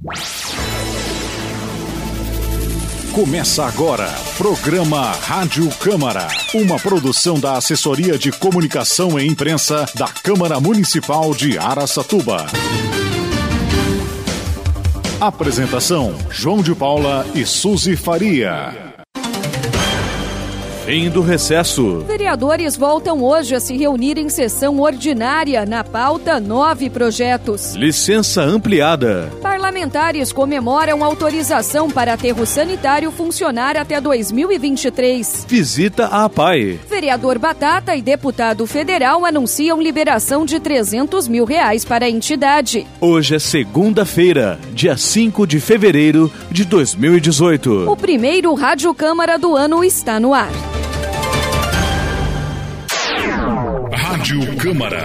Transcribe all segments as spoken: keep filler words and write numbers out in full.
Começa agora, programa Rádio Câmara, uma produção da Assessoria de Comunicação e Imprensa da Câmara Municipal de Araçatuba. Apresentação, João de Paula e Suzy Faria. Fim do recesso. Vereadores voltam hoje a se reunir em sessão ordinária. Na pauta, nove projetos. Licença ampliada. Parlamentares comemoram autorização para aterro sanitário funcionar até dois mil e vinte e três. Visita à A P A I. Vereador Batata e deputado federal anunciam liberação de trezentos mil reais para a entidade. Hoje é segunda-feira, dia cinco de fevereiro de dois mil e dezoito. O primeiro Rádio Câmara do ano está no ar. Rádio Câmara.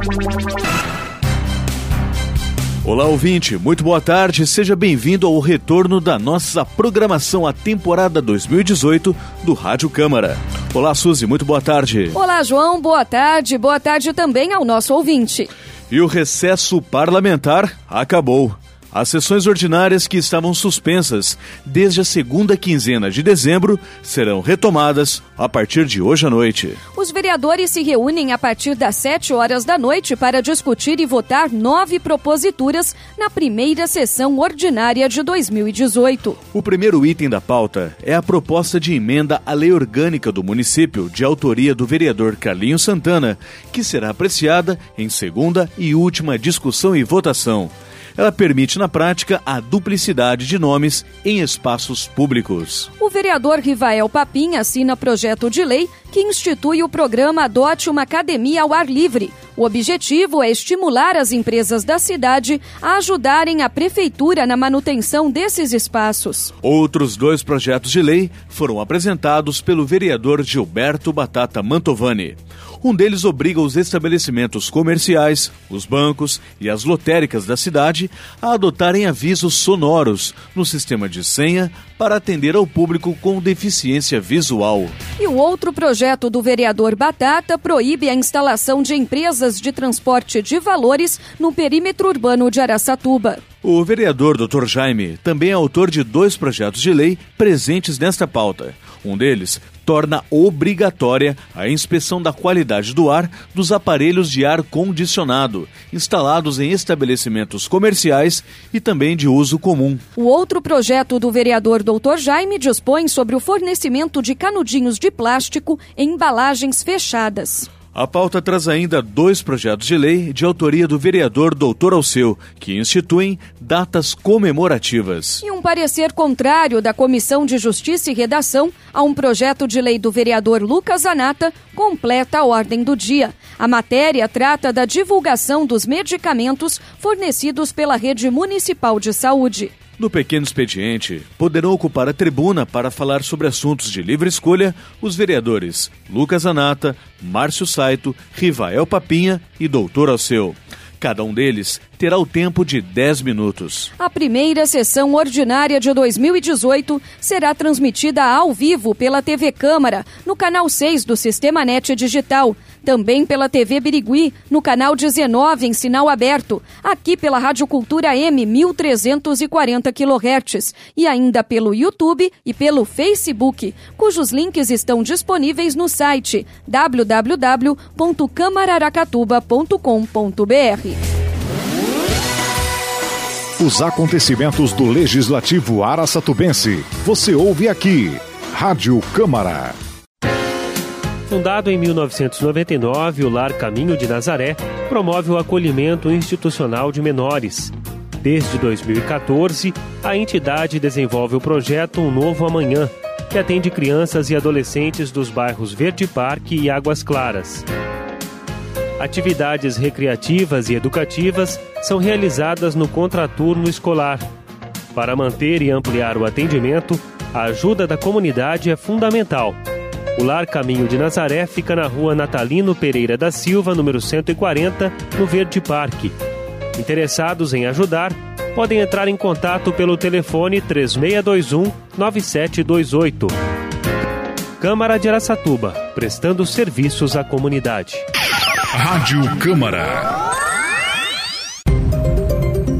Olá, ouvinte, muito boa tarde, seja bem-vindo ao retorno da nossa programação, a temporada dois mil e dezoito do Rádio Câmara. Olá, Suzy, muito boa tarde. Olá, João, boa tarde, boa tarde também ao nosso ouvinte. E o recesso parlamentar acabou. As sessões ordinárias que estavam suspensas desde a segunda quinzena de dezembro serão retomadas a partir de hoje à noite. Os vereadores se reúnem a partir das sete horas da noite para discutir e votar nove proposituras na primeira sessão ordinária de dois mil e dezoito. O primeiro item da pauta é a proposta de emenda à lei orgânica do município, de autoria do vereador Carlinhos Santana, que será apreciada em segunda e última discussão e votação. Ela permite, na prática, a duplicidade de nomes em espaços públicos. O vereador Rivael Papin assina projeto de lei que institui o programa Adote uma Academia ao Ar Livre. O objetivo é estimular as empresas da cidade a ajudarem a prefeitura na manutenção desses espaços. Outros dois projetos de lei foram apresentados pelo vereador Gilberto Batata Mantovani. Um deles obriga os estabelecimentos comerciais, os bancos e as lotéricas da cidade a adotarem avisos sonoros no sistema de senha para atender ao público com deficiência visual. E o outro projeto do vereador Batata proíbe a instalação de empresas de transporte de valores no perímetro urbano de Araçatuba. O vereador doutor Jaime também é autor de dois projetos de lei presentes nesta pauta. Um deles torna obrigatória a inspeção da qualidade do ar dos aparelhos de ar condicionado instalados em estabelecimentos comerciais e também de uso comum. O outro projeto do vereador doutor Jaime dispõe sobre o fornecimento de canudinhos de plástico em embalagens fechadas. A pauta traz ainda dois projetos de lei de autoria do vereador doutor Alceu, que instituem datas comemorativas. E um parecer contrário da Comissão de Justiça e Redação a um projeto de lei do vereador Lucas Zanata completa a ordem do dia. A matéria trata da divulgação dos medicamentos fornecidos pela Rede Municipal de Saúde. No pequeno expediente, poderão ocupar a tribuna para falar sobre assuntos de livre escolha os vereadores Lucas Zanata, Márcio Saito, Rivael Papinha e doutor Alceu. Cada um deles terá o tempo de dez minutos. A primeira sessão ordinária de dois mil e dezoito será transmitida ao vivo pela T V Câmara, no canal seis do Sistema Net Digital. Também pela T V Birigui, no canal dezenove, em sinal aberto. Aqui pela Rádio Cultura M, mil trezentos e quarenta quilohertz. E ainda pelo YouTube e pelo Facebook, cujos links estão disponíveis no site w w w ponto câmara aracatuba ponto com ponto b r. Os acontecimentos do Legislativo Araçatubense. Você ouve aqui. Rádio Câmara. Fundado em mil novecentos e noventa e nove, o Lar Caminho de Nazaré promove o acolhimento institucional de menores. Desde dois mil e quatorze, a entidade desenvolve o projeto Um Novo Amanhã, que atende crianças e adolescentes dos bairros Verde Parque e Águas Claras. Atividades recreativas e educativas são realizadas no contraturno escolar. Para manter e ampliar o atendimento, a ajuda da comunidade é fundamental. O Lar Caminho de Nazaré fica na rua Natalino Pereira da Silva, número cento e quarenta, no Verde Parque. Interessados em ajudar, podem entrar em contato pelo telefone três seis dois um, nove sete dois oito. Câmara de Araçatuba, prestando serviços à comunidade. Rádio Câmara. E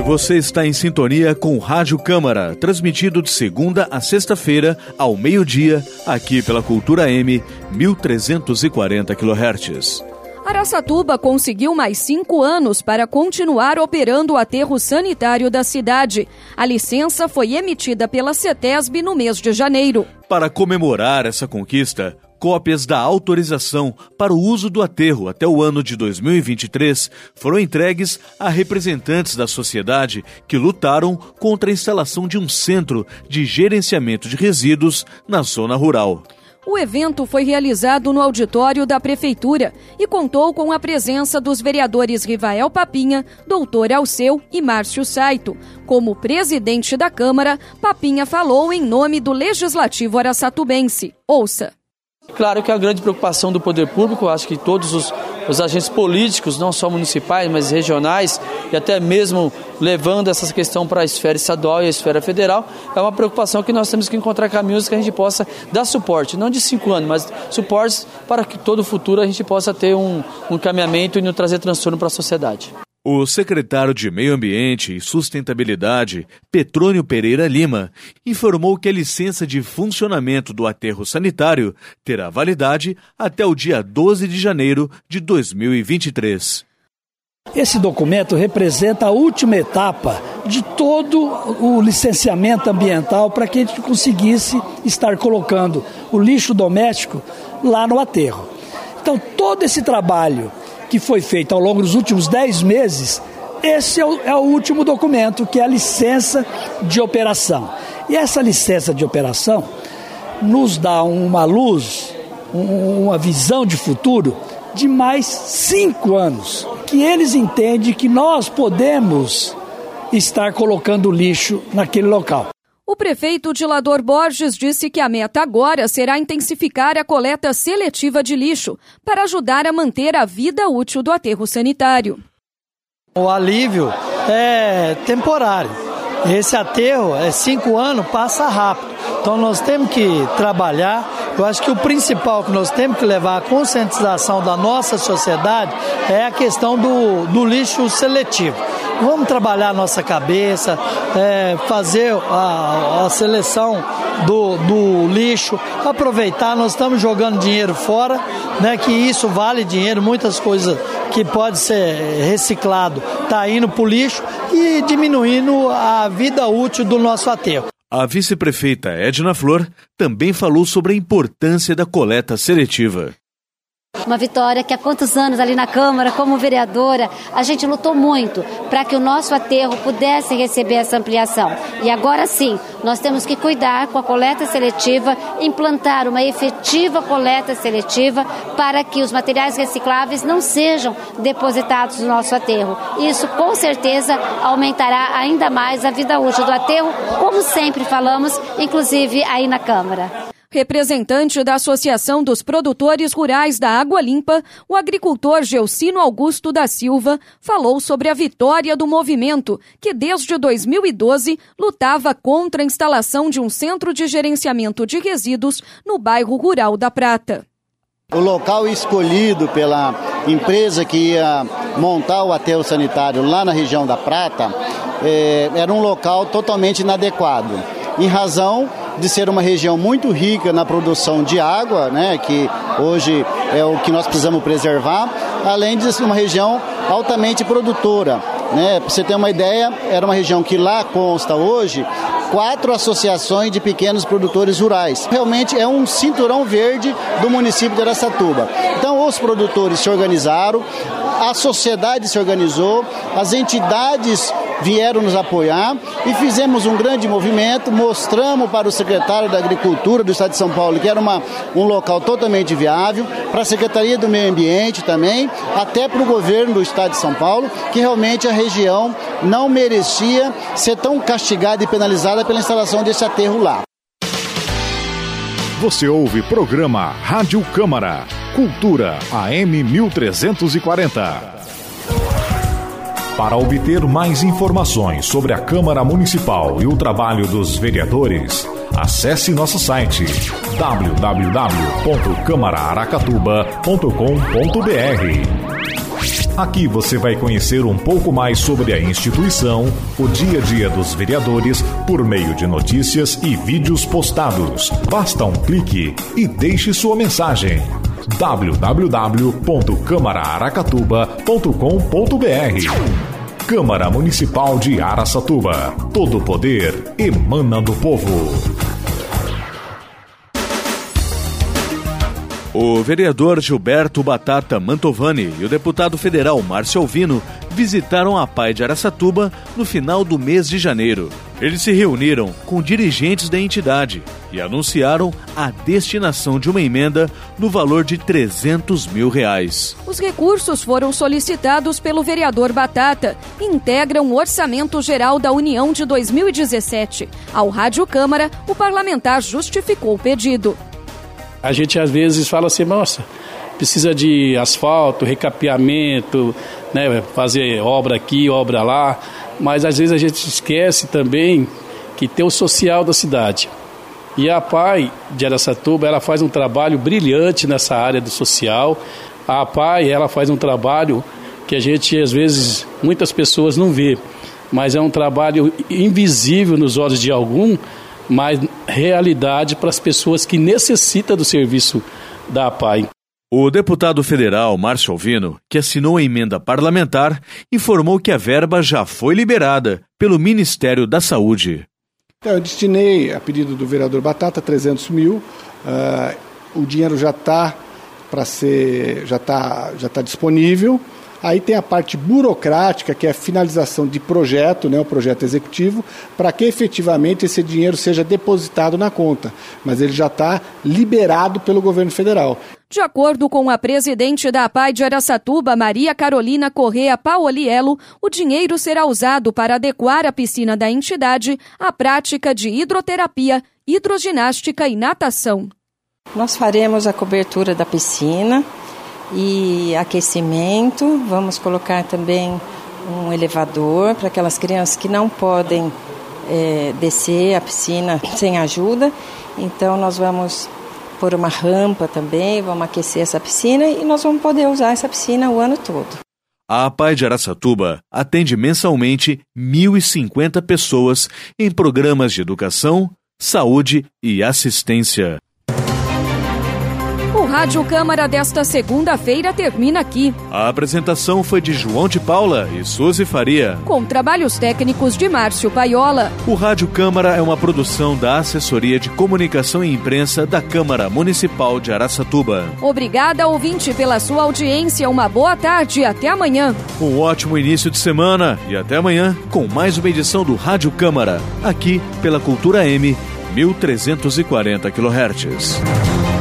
Você está em sintonia com Rádio Câmara, transmitido de segunda a sexta-feira, ao meio-dia, aqui pela Cultura M, mil trezentos e quarenta quilohertz. Araçatuba conseguiu mais cinco anos para continuar operando o aterro sanitário da cidade. A licença foi emitida pela CETESB no mês de janeiro. Para comemorar essa conquista, cópias da autorização para o uso do aterro até o ano de dois mil e vinte e três foram entregues a representantes da sociedade que lutaram contra a instalação de um centro de gerenciamento de resíduos na zona rural. O evento foi realizado no auditório da Prefeitura e contou com a presença dos vereadores Rivael Papinha, Doutor Alceu e Márcio Saito. Como presidente da Câmara, Papinha falou em nome do Legislativo araçatubense. Ouça. Claro que a grande preocupação do poder público, eu acho que todos os, os agentes políticos, não só municipais, mas regionais, e até mesmo levando essa questão para a esfera estadual e a esfera federal, é uma preocupação que nós temos que encontrar caminhos que a gente possa dar suporte, não de cinco anos, mas suportes para que todo o futuro a gente possa ter um, um encaminhamento e não trazer transtorno para a sociedade. O secretário de Meio Ambiente e Sustentabilidade, Petrônio Pereira Lima, informou que a licença de funcionamento do aterro sanitário terá validade até o dia doze de janeiro de dois mil e vinte e três. Esse documento representa a última etapa de todo o licenciamento ambiental para que a gente conseguisse estar colocando o lixo doméstico lá no aterro. Então, todo esse trabalho que foi feito ao longo dos últimos dez meses, esse é o, é o último documento, que é a licença de operação. E essa licença de operação nos dá uma luz, um, uma visão de futuro de mais cinco anos, que eles entendem que nós podemos estar colocando lixo naquele local. O prefeito Dilador Borges disse que a meta agora será intensificar a coleta seletiva de lixo para ajudar a manter a vida útil do aterro sanitário. O alívio é temporário. Esse aterro, é cinco anos, passa rápido. Então nós temos que trabalhar. Eu acho que o principal que nós temos que levar à conscientização da nossa sociedade é a questão do, do lixo seletivo. Vamos trabalhar a nossa cabeça, é, fazer a, a seleção do, do lixo, aproveitar. Nós estamos jogando dinheiro fora, né, que isso vale dinheiro, muitas coisas que pode ser reciclado está indo para o lixo e diminuindo a vida útil do nosso aterro. A vice-prefeita Edna Flor também falou sobre a importância da coleta seletiva. Uma vitória que há quantos anos ali na Câmara, como vereadora, a gente lutou muito para que o nosso aterro pudesse receber essa ampliação. E agora sim, nós temos que cuidar com a coleta seletiva, implantar uma efetiva coleta seletiva para que os materiais recicláveis não sejam depositados no nosso aterro. Isso, com certeza, aumentará ainda mais a vida útil do aterro, como sempre falamos, inclusive aí na Câmara. Representante da Associação dos Produtores Rurais da Água Limpa, o agricultor Geucino Augusto da Silva falou sobre a vitória do movimento, que desde dois mil e doze lutava contra a instalação de um centro de gerenciamento de resíduos no bairro rural da Prata. O local escolhido pela empresa que ia montar o aterro sanitário lá na região da Prata eh, era um local totalmente inadequado, em razão de ser uma região muito rica na produção de água, né, que hoje é o que nós precisamos preservar, além de ser uma região altamente produtora. Né? Para você ter uma ideia, era uma região que lá consta hoje quatro associações de pequenos produtores rurais. Realmente é um cinturão verde do município de Araçatuba. Então os produtores se organizaram, a sociedade se organizou, as entidades vieram nos apoiar e fizemos um grande movimento, mostramos para o secretário da Agricultura do Estado de São Paulo que era uma, um local totalmente viável, para a Secretaria do Meio Ambiente também, até para o governo do Estado de São Paulo, que realmente a região não merecia ser tão castigada e penalizada pela instalação desse aterro lá. Você ouve programa Rádio Câmara, Cultura A M mil trezentos e quarenta. Para obter mais informações sobre a Câmara Municipal e o trabalho dos vereadores, acesse nosso site w w w ponto câmara aracatuba ponto com ponto b r. Aqui você vai conhecer um pouco mais sobre a instituição, o dia a dia dos vereadores, por meio de notícias e vídeos postados. Basta um clique e deixe sua mensagem. w w w ponto câmara aracatuba ponto com ponto b r Câmara Municipal de Araçatuba. Todo poder emana do povo. O vereador Gilberto Batata Mantovani e o deputado federal Márcio Alvino visitaram a A P A I de Araçatuba no final do mês de janeiro. Eles se reuniram com dirigentes da entidade e anunciaram a destinação de uma emenda no valor de trezentos mil reais. Os recursos foram solicitados pelo vereador Batata e integram o Orçamento Geral da União de dois mil e dezessete. Ao Rádio Câmara, o parlamentar justificou o pedido. A gente às vezes fala assim, nossa, precisa de asfalto, recapeamento, né, fazer obra aqui, obra lá, mas às vezes a gente esquece também que tem o social da cidade. E a A P A I de Araçatuba, ela faz um trabalho brilhante nessa área do social. A A P A I, ela faz um trabalho que a gente às vezes, muitas pessoas não vê, mas é um trabalho invisível nos olhos de algum, mas realidade para as pessoas que necessitam do serviço da A P A I. O deputado federal Márcio Alvino, que assinou a emenda parlamentar, informou que a verba já foi liberada pelo Ministério da Saúde. Eu destinei, a pedido do vereador Batata, trezentos mil. Uh, o dinheiro já está para ser, já está, já está disponível. Aí tem a parte burocrática, que é a finalização de projeto, né, o projeto executivo, para que efetivamente esse dinheiro seja depositado na conta. Mas ele já está liberado pelo governo federal. De acordo com a presidente da A P A I de Araçatuba, Maria Carolina Correa Paoliello, o dinheiro será usado para adequar a piscina da entidade à prática de hidroterapia, hidroginástica e natação. Nós faremos a cobertura da piscina e aquecimento, vamos colocar também um elevador para aquelas crianças que não podem é, descer a piscina sem ajuda, então nós vamos pôr uma rampa também, vamos aquecer essa piscina e nós vamos poder usar essa piscina o ano todo. A A P A I de Araçatuba atende mensalmente mil e cinquenta pessoas em programas de educação, saúde e assistência. O Rádio Câmara desta segunda-feira termina aqui. A apresentação foi de João de Paula e Suzy Faria, com trabalhos técnicos de Márcio Paiola. O Rádio Câmara é uma produção da Assessoria de Comunicação e Imprensa da Câmara Municipal de Araçatuba. Obrigada, ouvinte, pela sua audiência. Uma boa tarde e até amanhã. Um ótimo início de semana e até amanhã com mais uma edição do Rádio Câmara, aqui pela Cultura M, mil trezentos e quarenta quilohertz.